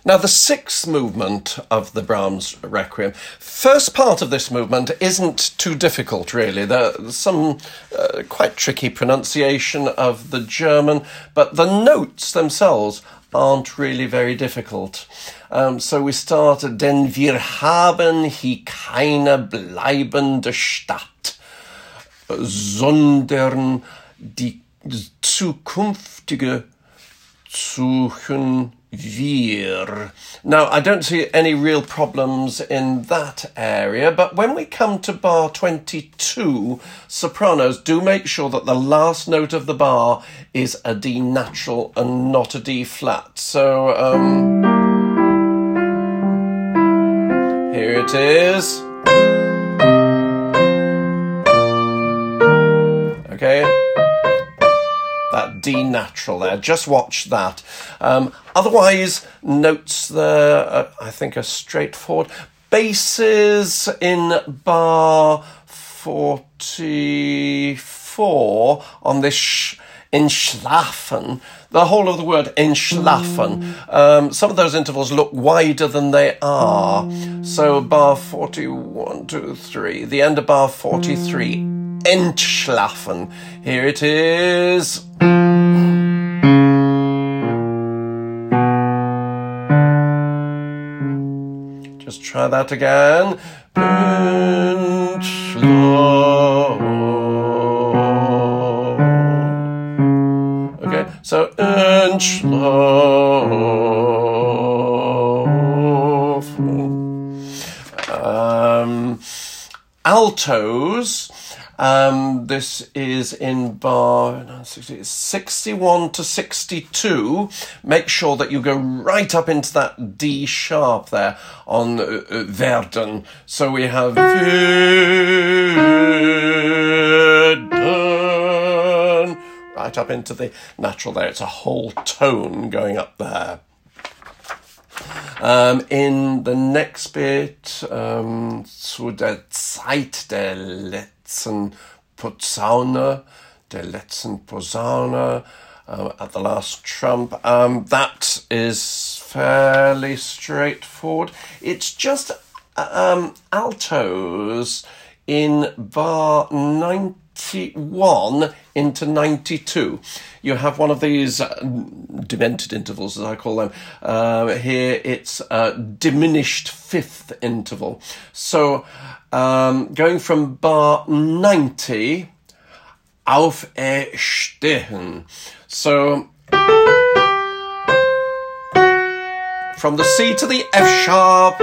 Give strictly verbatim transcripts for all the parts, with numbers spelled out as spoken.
Now, the sixth movement of the Brahms Requiem, first part of this movement isn't too difficult, really. There's some uh, quite tricky pronunciation of the German, but the notes themselves aren't really very difficult. Um, so we start, denn wir haben hier keine bleibende Stadt, sondern die zukünftige suchen wir. Now, I don't see any real problems in that area, but when we come to bar twenty-two, sopranos, do make sure that the last note of the bar is a D natural and not a D flat. So, um, here it is. Okay. That D natural there. Just watch that. Um, otherwise, notes there, uh, I think, are straightforward. Basses in bar forty-four on this sh- entschlafen. The whole of the word entschlafen. Um, some of those intervals look wider than they are. So bar forty-one, two, three. The end of bar forty-three. Entschlafen. Here it is. Just try that again. Entschlafen. Okay, so entschlafen. Um, altos. Um, this is in bar sixty-one to sixty-two. Make sure that you go right up into that D sharp there on uh, werden. So we have werden, right up into the natural there. It's a whole tone going up there. Um, in the next bit, um, zu der Zeit der letzten Posaune, der letzten Posaune, uh, at the last trump, um, that is fairly straightforward. It's just um, altos in bar ninety-one into ninety-two. You have one of these uh, demented intervals, as I call them. Uh, here it's a diminished fifth interval. So um, going from bar ninety, auferstehen. So from the C to the F sharp,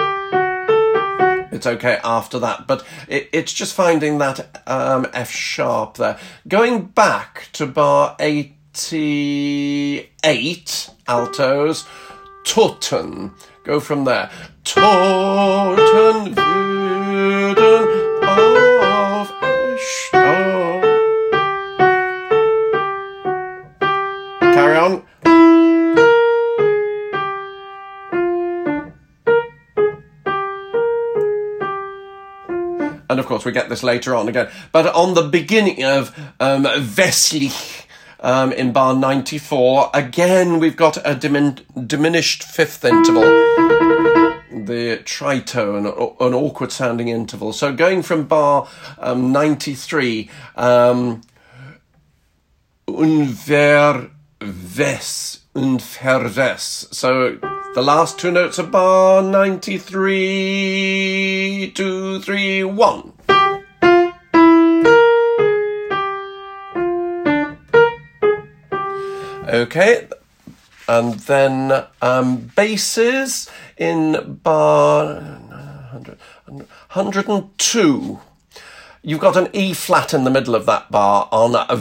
it's okay after that, but it, it's just finding that um, F sharp there. Going back to bar eighty-eight, altos, Toten. Go from there. Toten würden auferstehen. Carry on. And of course, we get this later on again. But on the beginning of um, westlich, um, in bar ninety-four, again, we've got a dimin- diminished fifth interval. The tritone, an awkward sounding interval. So going from bar um, ninety-three, um, unverwes, unverwes. So the last two notes of bar ninety-three, two, three, one. Okay, and then um, basses in bar one hundred and two. You've got an E flat in the middle of that bar on a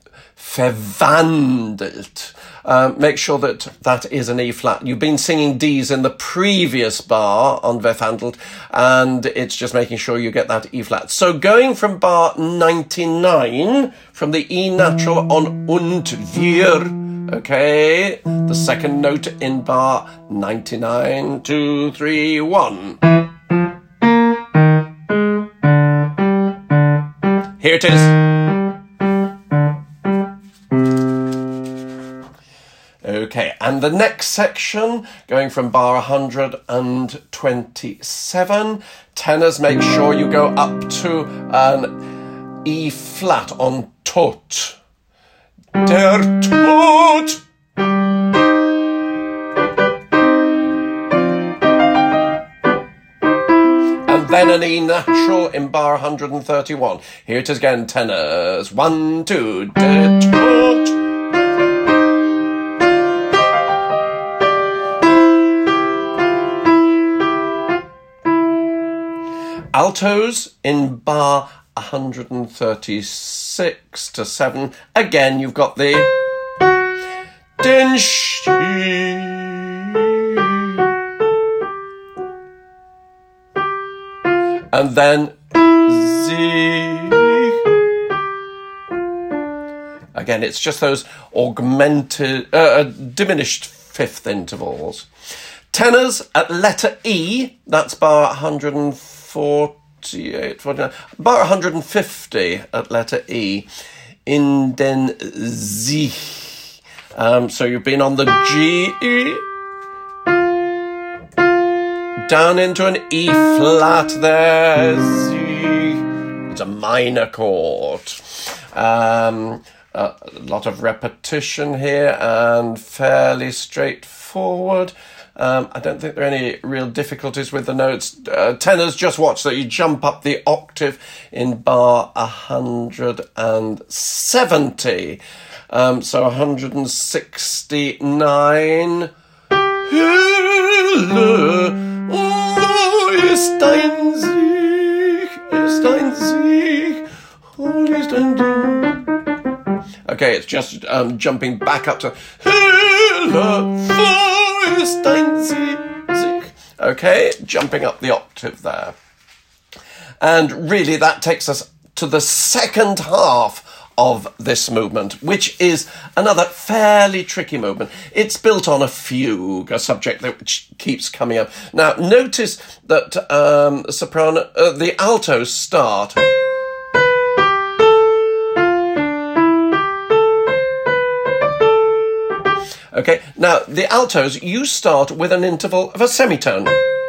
verwandelt. Um, make sure that that is an E flat. You've been singing Ds in the previous bar on verwandelt, and it's just making sure you get that E flat. So going from bar ninety-nine, from the E natural on und wir, okay, the second note in bar ninety-nine, two, three, one. Here it is. Okay, And the next section, going from bar one hundred twenty-seven, tenors, make sure you go up to an E flat on Tod. Der Tod. And then an E natural in bar one hundred thirty-one. Here it is again, tenors. One, two, der Tod. Altos in bar one hundred thirty-six to seven. Again, you've got the Den Stich. And then Sich. Again, it's just those augmented, uh, diminished fifth intervals. Tenors at letter E, that's bar one hundred forty-eight, forty-nine, bar one hundred fifty at letter E, in den Sich. Um, so you've been on the G, down into an E flat there, Sich. It's a minor chord. Um, a lot of repetition here and fairly straightforward. Um, I don't think there are any real difficulties with the notes. Uh, tenors, just watch that you jump up the octave in bar one hundred seventy. Um, so one hundred sixty-nine. Ist ein Sieg, ist ein Sieg, ist ein Sieg. Okay, it's just um, jumping back up to okay, jumping up the octave there. And really that takes us to the second half of this movement, which is another fairly tricky movement. It's built on a fugue, a subject that which keeps coming up. Now, notice that um, the soprano, uh, the altos start. Okay, now the altos, you start with an interval of a semitone.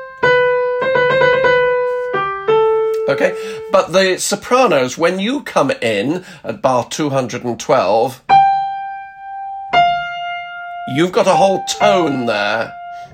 Okay, but the sopranos, when you come in at bar two hundred twelve, you've got a whole tone there.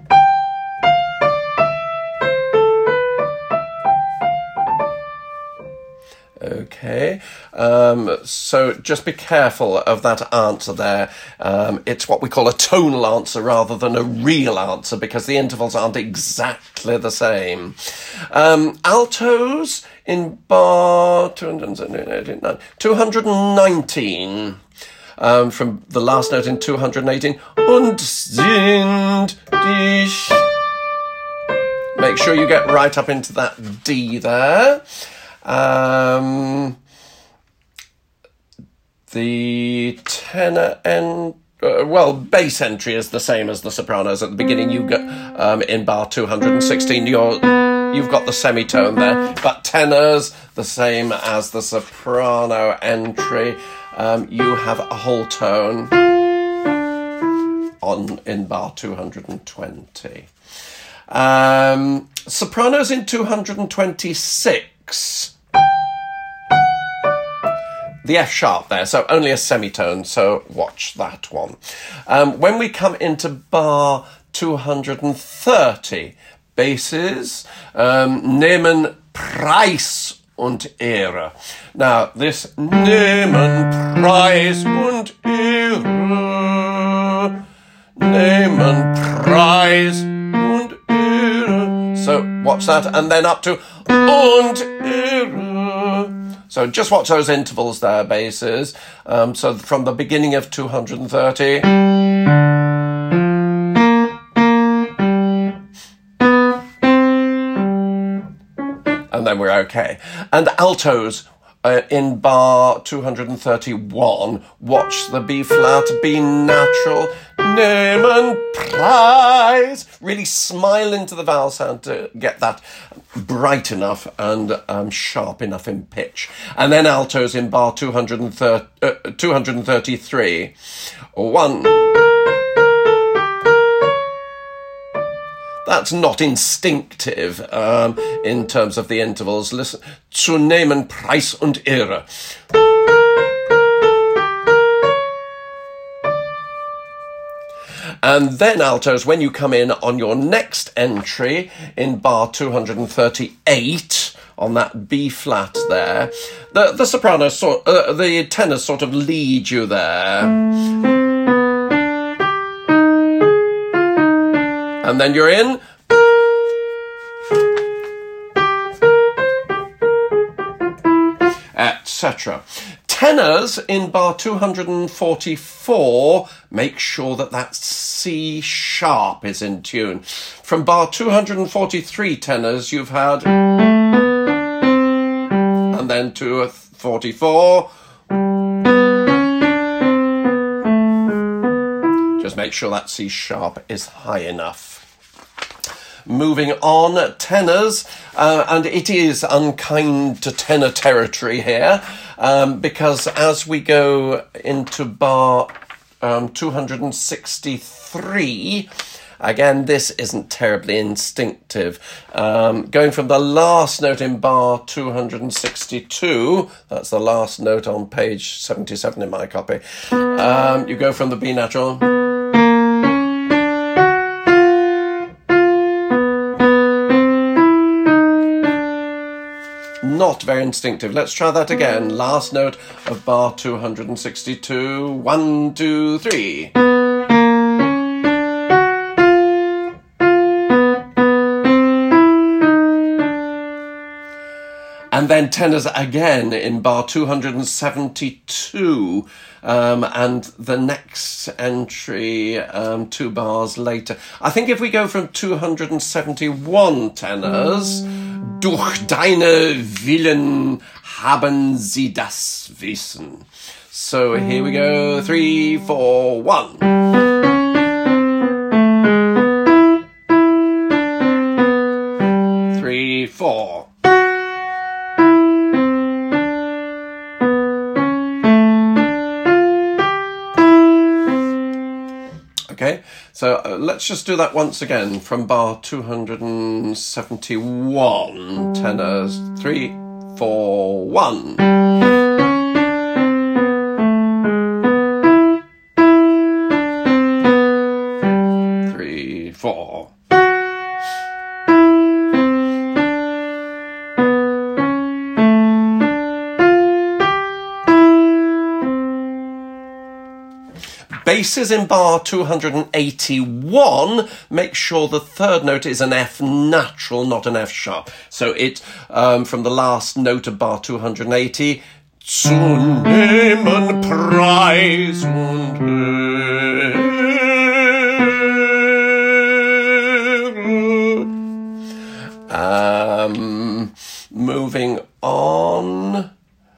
Okay, um, so just be careful of that answer there. Um, it's what we call a tonal answer rather than a real answer because the intervals aren't exactly the same. Um, altos in bar two hundred nineteen, um, from the last note in two hundred eighteen. Und sind dich. Make sure you get right up into that D there. Um, the tenor and uh, well, bass entry is the same as the sopranos. At the beginning, you go um, in bar two hundred sixteen. You're you've got the semitone there, but tenors the same as the soprano entry. Um, you have a whole tone on in bar two hundred twenty. Um, sopranos in two hundred twenty-six. The F sharp there, so only a semitone, so watch that one. Um, when we come into bar two hundred thirty, basses, um, nehmen Preis und Ehre. Now, this nehmen Preis und Ehre, nehmen Preis und Ehre. So watch that, and then up to und Ehre. So just watch those intervals there, basses. Um, so from the beginning of two hundred thirty. And then we're okay. And altos uh, in bar two hundred thirty-one. Watch the B flat, B natural. Nehmen Preis. Really smile into the vowel sound to get that bright enough and um, sharp enough in pitch. And then altos in bar two hundred thirty, uh, two hundred thirty-three. One. that's not instinctive um, in terms of the intervals. Listen, zu nehmen Preis und Ehre. And then altos, when you come in on your next entry in bar two hundred thirty-eight, on that B flat there, the, the soprano, sort, uh, the tenors sort of lead you there. And then you're in. et cetera. Tenors in bar two hundred forty-four, make sure that that C sharp is in tune. From bar two hundred forty-three tenors, you've had, and then to forty-four. Just make sure that C sharp is high enough. Moving on, tenors, uh, and it is unkind to tenor territory here, um, because as we go into bar um, two hundred sixty-three, again, this isn't terribly instinctive. Um, going from the last note in bar two hundred sixty-two, that's the last note on page seventy-seven in my copy, um, you go from the B natural. Not very instinctive. Let's try that again. Last note of bar two hundred sixty-two. One, two, three. And then tenors again in bar two hundred seventy-two. Um, and the next entry, um, two bars later. I think if we go from two hundred seventy-one tenors, durch deine Willen haben sie das Wissen. So here we go, three, four, one. Three, four. Okay, so uh, let's just do that once again from bar two hundred seventy-one, tenors, three, four, one. Three, four. Basses in bar two hundred eighty-one, make sure the third note is an F natural, not an F sharp. So it, um, from the last note of bar two hundred eighty, zu nehmen Preis und Ehre. Um, moving on, uh,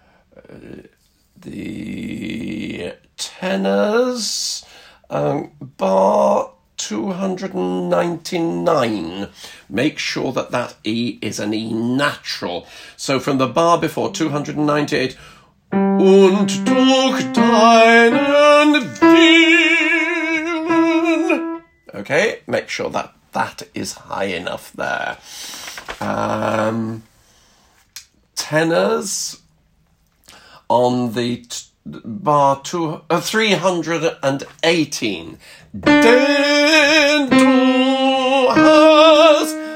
the tenors, um, bar two hundred ninety-nine. Make sure that that E is an E natural. So from the bar before, two hundred ninety-eight, und durch deinen Willen. Okay, make sure that that is high enough there. Um, tenors on the t- bar two, uh, three hundred eighteen. Den du hast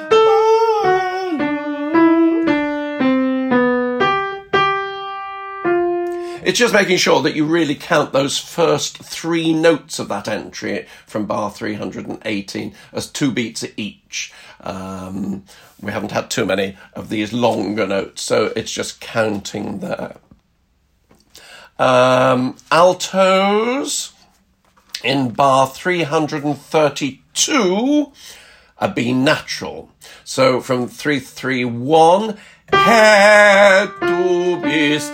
It's just making sure that you really count those first three notes of that entry from bar three hundred eighteen as two beats each. Um, we haven't had too many of these longer notes, so it's just counting there. Um, altos in bar three hundred thirty-two, a B natural. So from three three one, Herr, du bist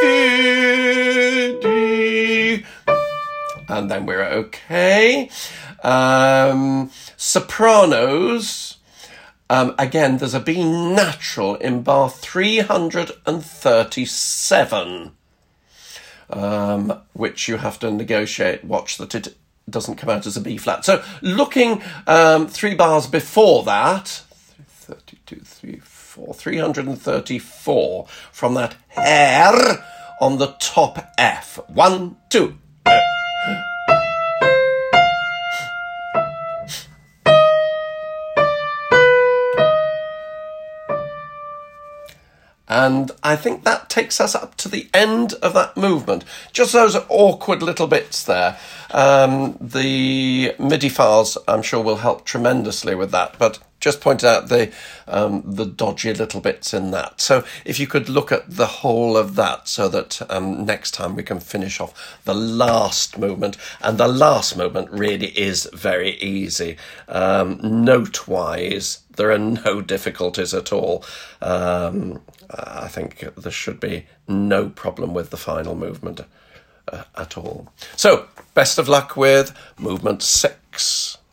würdig. And then we're okay. Um, sopranos, um, again, there's a B natural in bar three hundred thirty-seven. Um, which you have to negotiate. Watch that it doesn't come out as a B flat. So looking um, three bars before that, thirty-two, three, four, three hundred thirty-four from that hair on the top F. One, two. And I think that takes us up to the end of that movement. Just those awkward little bits there. Um, the MIDI files, I'm sure, will help tremendously with that, but just pointed out the um, the dodgy little bits in that. So if you could look at the whole of that so that um, next time we can finish off the last movement. And the last movement really is very easy. Um, note-wise, there are no difficulties at all. Um, I think there should be no problem with the final movement uh, at all. So, best of luck with movement six.